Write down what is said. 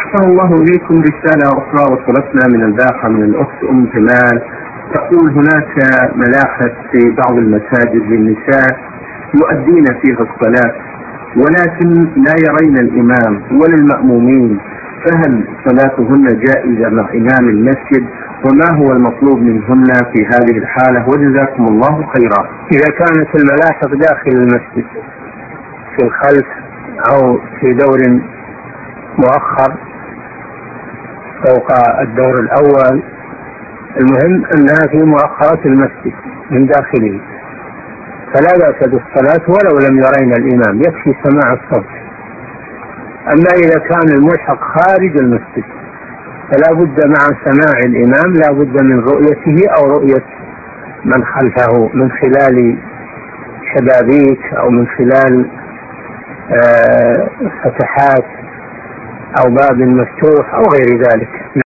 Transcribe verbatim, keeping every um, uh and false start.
أحسن الله إليكم. رسالة أخرى وصلتنا من الباحة من الأخت أم جمال تقول: هناك ملاحف في بعض المساجد للنساء يؤدين فيها الصلاة ولكن لا يرين الإمام ولا المأمومين، فهل صلاتهن جائزة مع إمام المسجد؟ وما هو المطلوب منهن في هذه الحالة؟ وجزاكم الله خيرا. إذا كانت الملاحف داخل المسجد في الخلف أو في دور مؤخر فوق الدور الأول، المهم أنها في مؤخرة المسجد من داخله، فلا بأس بالصلاة ولو لم يرين الإمام، يكفي سماع الصوت. أما إذا كان الملحق خارج المسجد فلا بد مع سماع الإمام لا بد من رؤيته أو رؤية من خلفه من خلال شبابيك أو من خلال فتحات أو باب مفتوح أو غير ذلك.